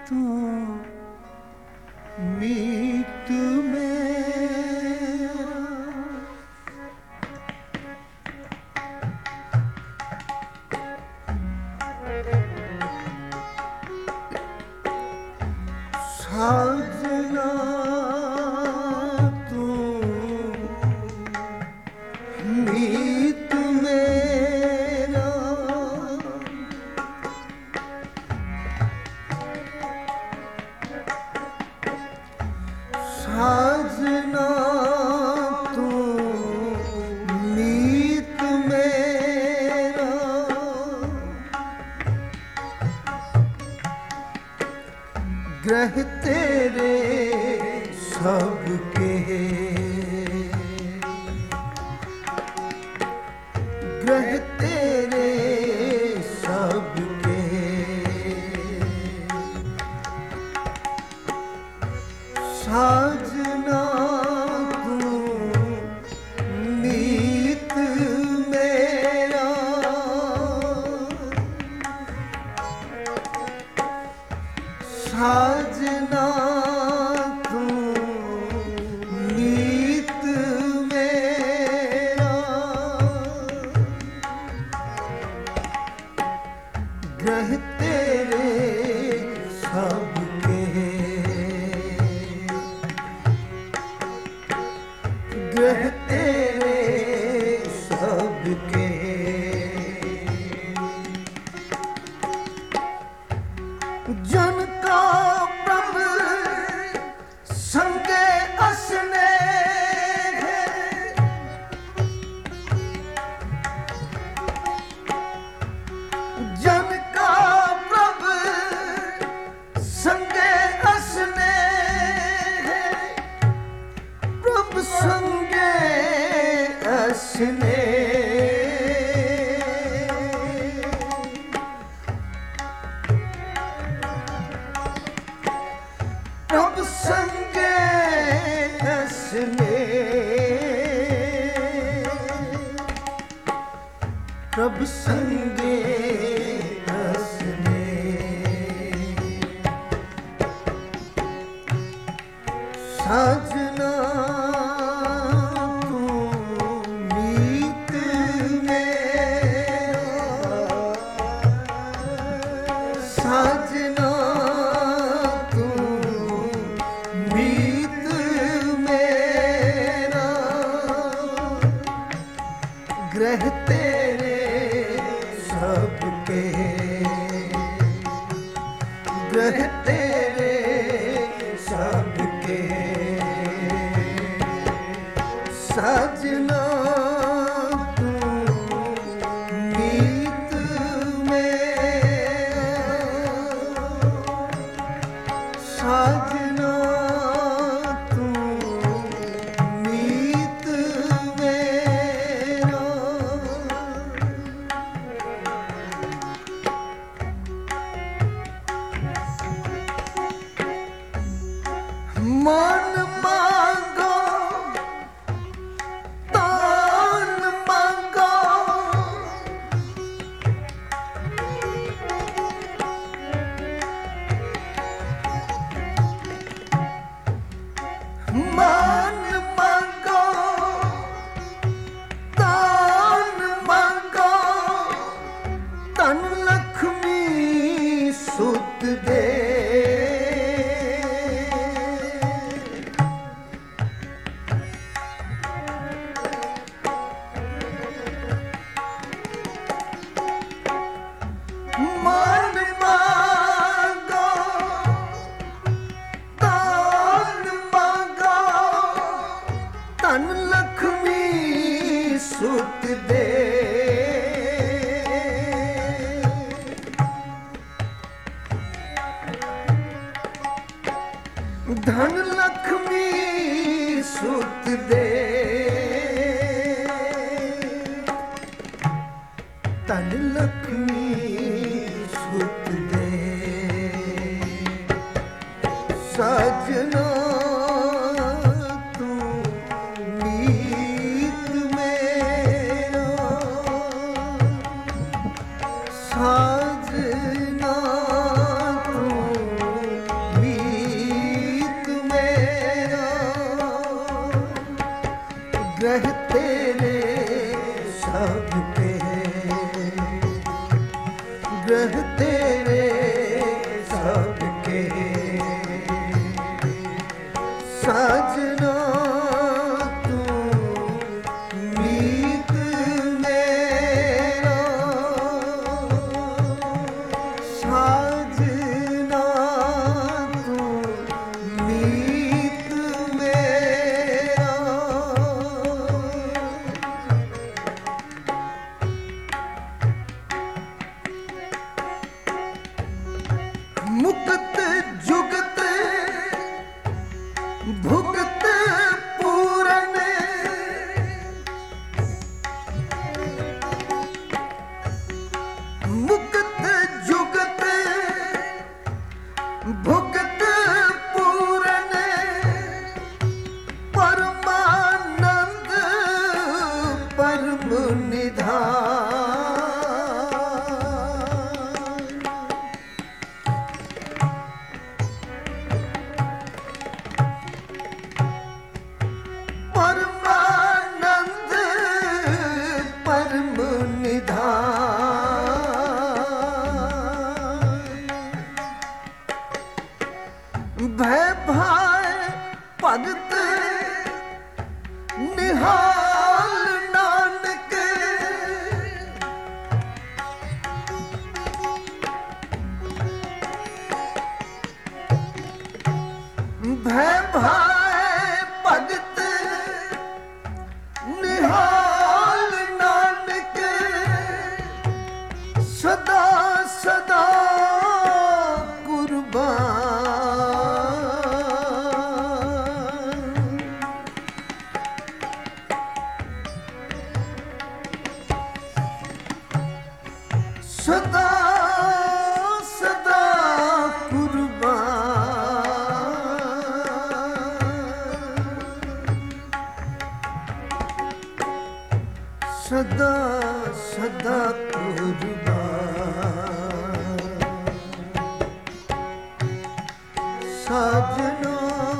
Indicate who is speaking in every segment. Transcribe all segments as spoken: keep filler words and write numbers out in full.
Speaker 1: ਤੂੰ ਮੀਤ ਮੇਰਾ ਸਾਜਨਾ ਤੂੰ ਮੀਤ ਮੇਰਾ ਸਾਜਨਾ ਤੂੰ ਮੀਤ ਮੇਰਾ ਗ੍ਰਹਿ ਤੇਰੇ ਸਭ ਕੇ ਗ੍ਰਹਿ ਤੇਰੇ ਸਭ ਕੇ ਸਾਜਨਾ ਤੂੰ ਮੀਤ ਮੇਰਾ ਸਾਜਨਾ ਤੂੰ ਮੀਤ ਮੇਰਾ ਗ੍ਰਹਿ ਤੇਰੇ ਸਭ ਕੇ ਗ੍ਰਹਿ ਤੇਰੇ ਸਭ ਕੇ ਜਨ ਕਾ ਪ੍ਰਭ ਸੰਗੇ ਅਸਨੇ ਜਨ ਕਾ ਪ੍ਰਭ ਸੰਗੇ ਅਸਨੇ ਪ੍ਰਭ ਸੰਗੇ ਅਸਨੇ ਪ੍ਰਭ ਸੰਗੇ ਅਸਨੇ ਪ੍ਰਭ ਸੰਗੇ ਅਸਨੇ ਸਾਜਨਾ ਤੂੰ ਮੀਤ ਮੇਰਾ ਸਾਜਨਾ ਮੀਤ ਮੇਰਾ ਗ੍ਰਹਿ ਤੇਰੇ ਸਭ ਕੇ ਗ੍ਰਹਿ ਤੇਰੇ ਸਭ ਕੇ ਸਾਜਨਾ ਤੂੰ ਮੀਤ ਮੇਰਾ ਸਾਜਨਾ ਮਨ ਮੰਗੋ ਤਨ ਮੰਗੋ ਮਨ ਮੰਗੋ ਤਨ ਮੰਗੋ ਧਨ ਲਖਮੀ ਸੁਤ ਦੇ ਮਨ ਮੰਗੋ ਤਨ ਮੰਗੋ ਧਨ ਲਖਮੀ ਸੁਤ ਦੇ ਧਨ ਲਖਮੀ ਸੁਤ ਦੇ ਧਨ ਲਖਮੀ ਸੁਤ ਦੇ ਸਾਜਨਾ ਤੂੰ ਮੀਤ ਮੇਰਾ ਸਾਜਨਾ ਤੂੰ सबके ग्रह तेरे सबके साजना तू मीत मेरा साजना तू मीत मेरा मुक्त जुगत भुगत पूरन मुक्त जुगत भुगत पूरन परमानंद परम निधान परमानंद परम निधान भय भाय भगत निहाल नानक भय भाय भगत निहाल नानक सदा सदा कुर्बान सदा सदा कुर्बान सदा सदा कुर्बान साजना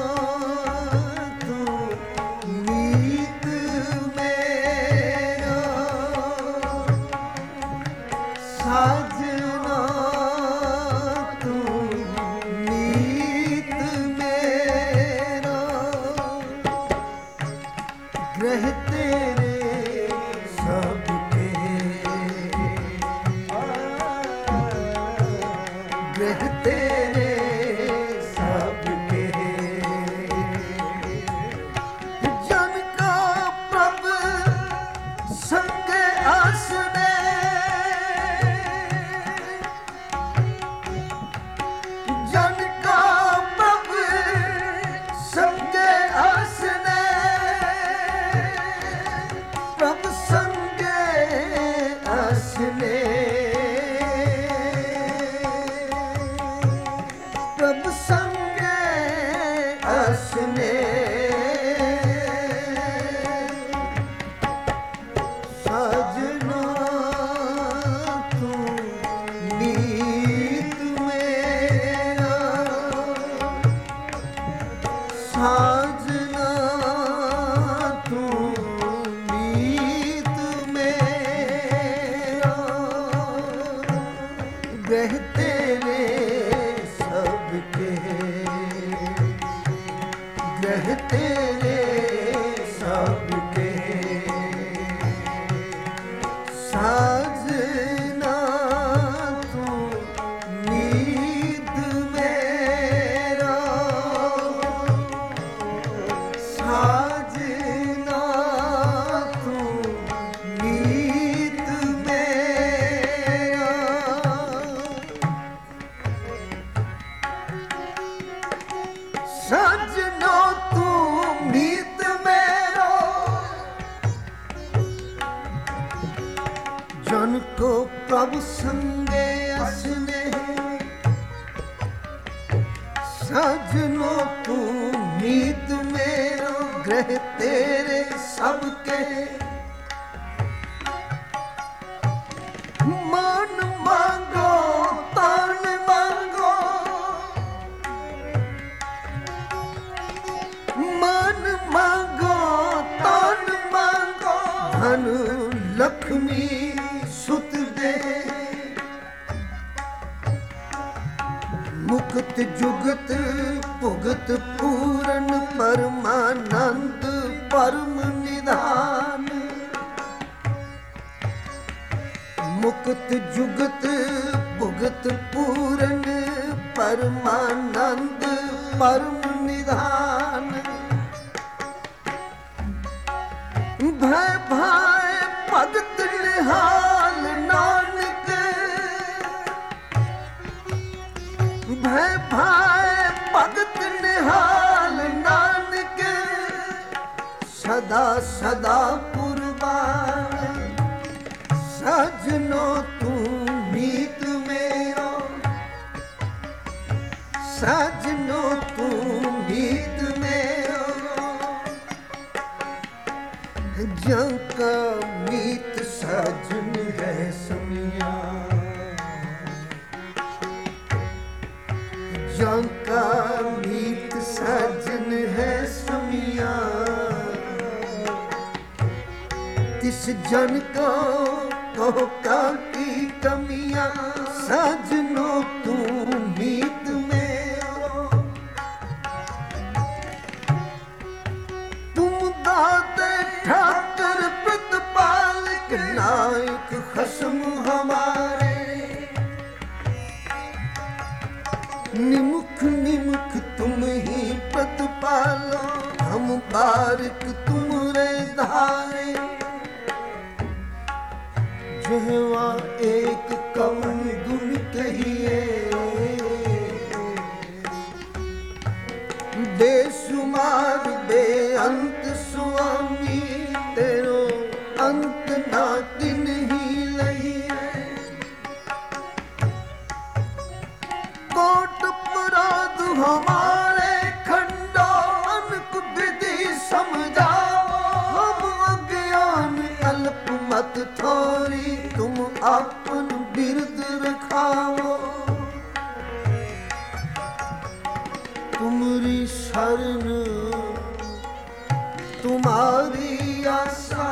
Speaker 1: तू मीत मेरा साजना तू मीत मेरा ग्रह तेरे सबके ग्रह तेरे सबके जन का प्रभ संग आसने जन का प्रभ संग आसने प्रभ संगे आसने प्रभ संगे आसने साजना तू मीत मेरा साजना तू मीत मेरा ग्रह तेरे सबके ग्रह तेरे सबके साजना तू मीत मेरा साजना तू मीत मेरा साजना तू मीत मेरा जन को प्रभु संगे असने साजनो तू मीत मेरा ग्रह तेरे सबके मान मांगो तान मांगो मान मांगो तान मांगो धन लक्ष्मी सुत दे मुक्त जुगत भुगत पूरन परमानंद परम निधान मुक्त जुगत भुगत पूरन परमानंद परम निधान भय भाय भगत निहाल नानक भय भाय भगत निहाल नानक सदा सदा कुर्बान सजनो तू मीत मेरो सजनो तू मीत मेरो जंका मीत सजन है समिया जंका मीत सजन है समिया तिस जन को कहो का की कमियां सजनो तू मीत मेरो तुम दाते ठाकर प्रतिपालक नायक खसम हमारे निमुख निमुख तुम ही प्रतिपालो हम बारिक तुमरे धारे जहवा एक कवन गुण कहिए बेसुमार बेअंत स्वामी तेरो अंत ना किन ही लहिए कोट अपराध हमारे खंडो अनक विधि समझाओ हम अज्ञान अल्प मत थोरी तुम अपन बिरद रखाओ तुमरी शरण तुम्हारी आशा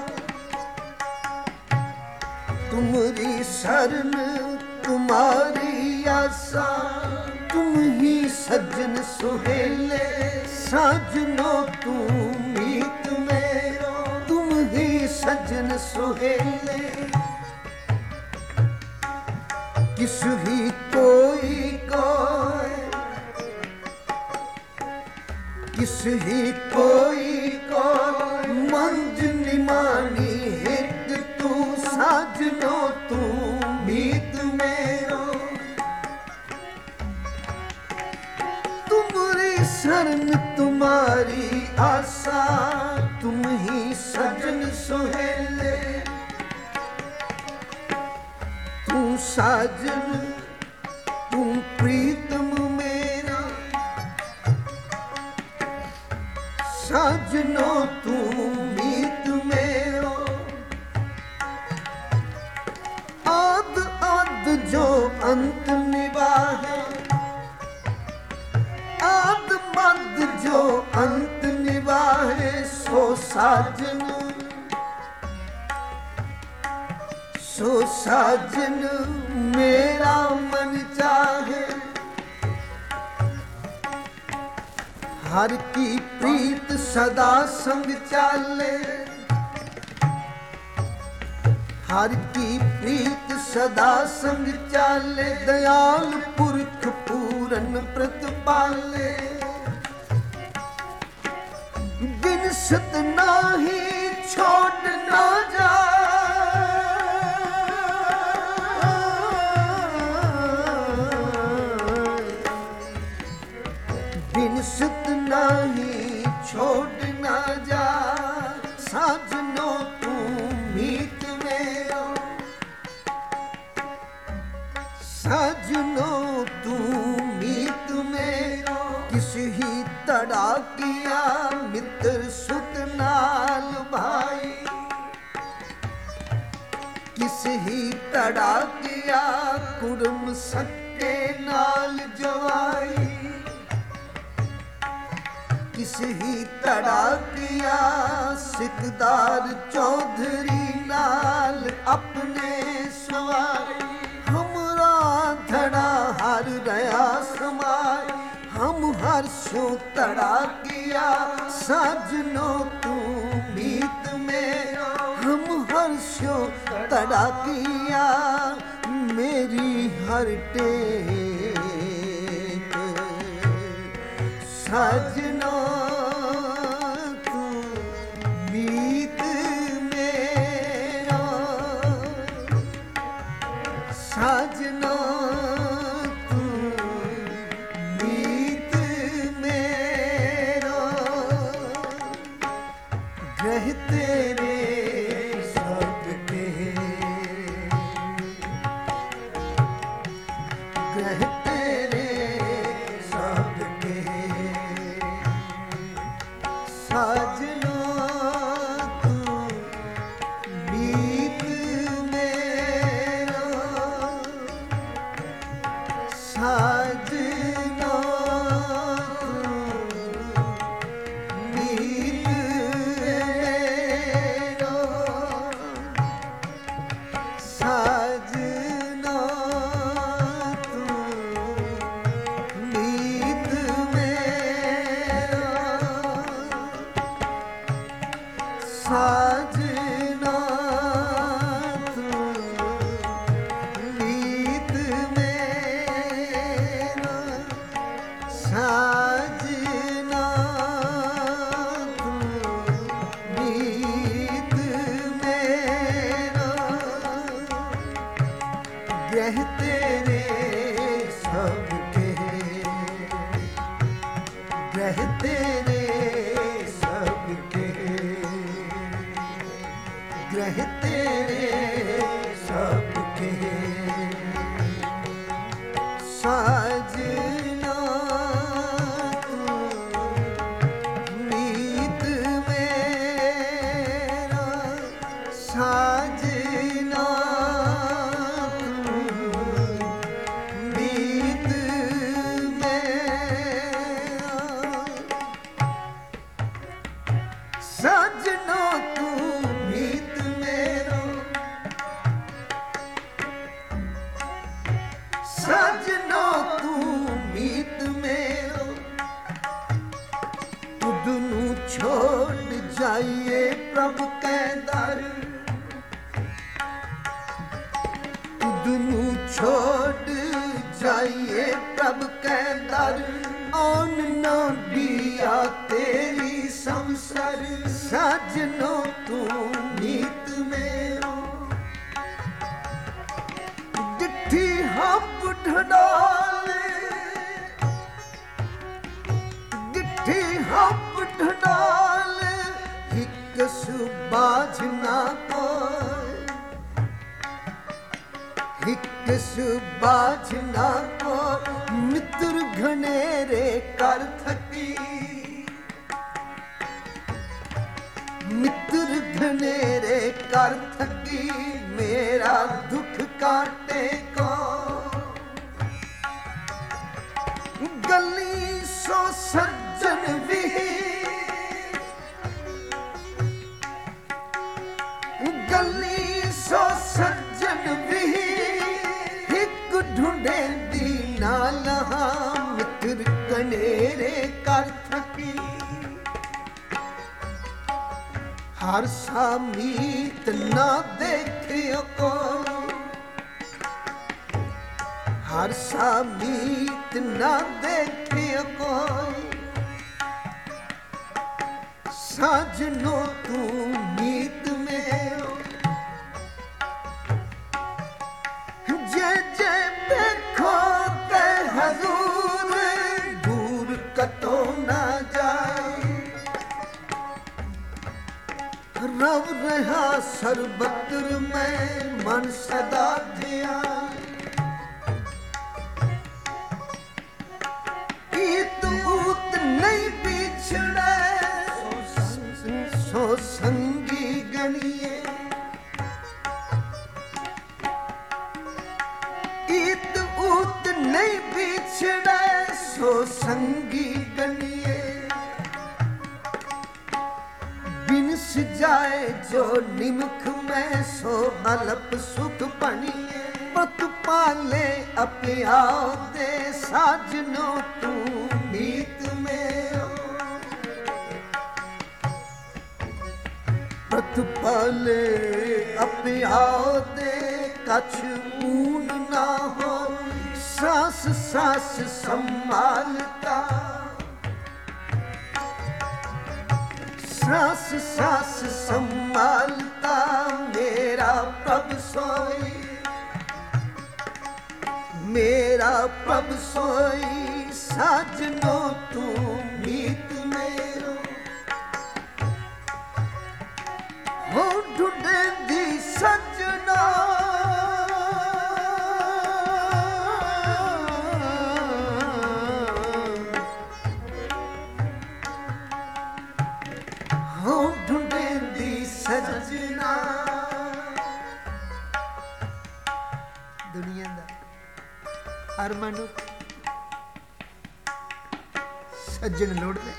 Speaker 1: तुमरी शरण तुम्हारी आशा तुम ही सज्जन सुहेले साजनो तू मीत मेरो तुम ही सज्जन सुहेले किस ही कोई कोई किस ही कोई कोई मंज निमानी हित तू साजनो तू मीत मेरो तुमरी शरण तुम्हारी आशा तुम ही सजन सुहेले तू साजन तू प्रीतम मेरा साजनो तू मीत मेरो आद आद जो अंत निभाए आद मद जो अंत निभाए सो साजन सो साजन मेरा मन चाहे हर की प्रीत सदा संग चाले हर की प्रीत सदा संग चाले दयाल पुरख पूरन प्रतिपाले गिनसत नाही छोड़ ना जा गिनसत नाही छोड़ ना जा साजनो तू मीत मेरो साजनो तू मीत मेरो किस ही तड़ा किया मित्र सुत नाल भाई किस ही तड़ा किया कुड़म सक्के नाल जवाई किस ही तड़ा किया सिकदार चौधरी नाल अपने सवाई, हमरा धड़ा हर रया समाई, हम हर्षों तड़ा किया साजनो तू मीत में, हम हर्षों तड़ा किया मेरी हर टेक साजनो तू मीत मेरा, साजनो ग्रह तेरे सबके, ग्रह तेरे सबके साजनो तू मीत मेरा, साजनो साजना तू मीत मेरा, साजना तू मीत मेरा, ग्रह तेरे सबके, ग्रह तेरे सबके, ग्रह तेरे सबके साजना तू मीत मेरा, साजना तू मीत मेरा, साजना तू मीत मेरो, साजनो तू मीत मेरो, तुद नू छोड़ जाइए प्रभु कै दर, तुद नू छोड़ जाइए प्रभु कै दर, आन ना दिया तेरी संसर, साजनो तू मीत मेरो, डिठी हप ढडाले, डिठी हप ढडाले, हिक सुबाझ ना कोई, हिक सुबाझ ना कोई, मित्र घनेरे कर थकी, मित्र घनेरे कर थकी, मेरा दुख काटे को, गली सो सज्जन भी, गली सो सज्जन भी, हिक ढूंढे दी ना लहा, मित्र घनेरे कर थकी, हर सा मीत ना देखियो कोई, हर सा मीत ना देखियो कोई, साजनो तू मीत मेरो, जे जे देखो ते हजूर, दूर कतो ना जाए, रव रहा सर्वत्र में मन सदा ध्यान, ईत ऊत नहीं बिछड़े सो संगी गणिए, ईत ऊत नहीं बिछड़े सो संगी गणिए, बिन जाए जो निमख में सो अलप सुख बनिए पत पाले अपिया दे साजनो तू मीत में पत पाले अपिया दे कछ ऊन ना हो सास सास संभालता सास सास संभालता मेरा प्रभ सोई मेरा प्रभ सोई साजनो तू मीत मेरो हो ढूंढे दी सजना सजना दुनिया दा हर मनुख सज्जन लोड़दा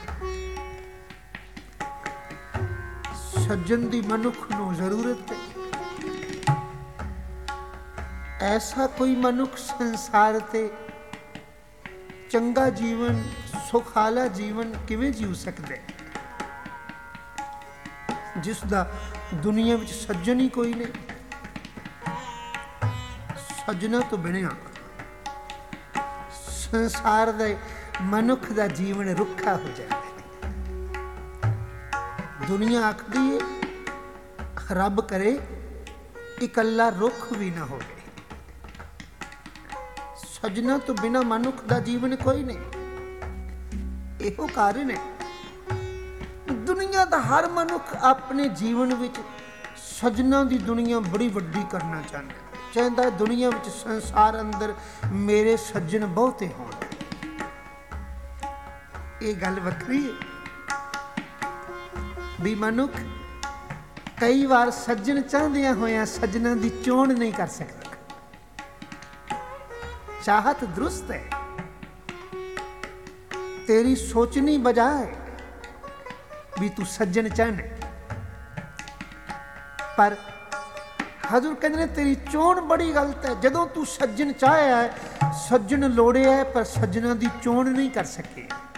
Speaker 1: सज्जन दी मनुख नूं जरूरत है ऐसा कोई मनुख संसार ते चंगा जीवन सुखाला जीवन किवें जीव सकदा है जिस दा दुनिया विच सज्जन ही कोई नहीं सज्जना तो बिना संसार दे मनुख दा जीवन रुखा हो जाता है दुनिया आखदी है रब करे इकल्ला रुख भी ना होवे सज्जना तो बिना मनुख दा जीवन कोई नहीं इहो कारण है दुनिया का हर मनुख अपने जीवन विच सज्जनां दी दुनिया बड़ी वड्डी करना चाहता चाहता है दुनिया विच संसार अंदर मेरे सज्जन बहुते होण ये गल वखरी है भी मनुख कई बार सज्जन चाहदियां होया सज्जनां दी चोण नहीं कर सकता चाहत दुरुस्त है तेरी सोचनी बजाए भी तू सज्जन चाहना पर हजूर कहते ने तेरी चोण बड़ी गलत है जदों तू सज्जन चाहे है सज्जन लोड़े है पर सज्जना दी चोण नहीं कर सके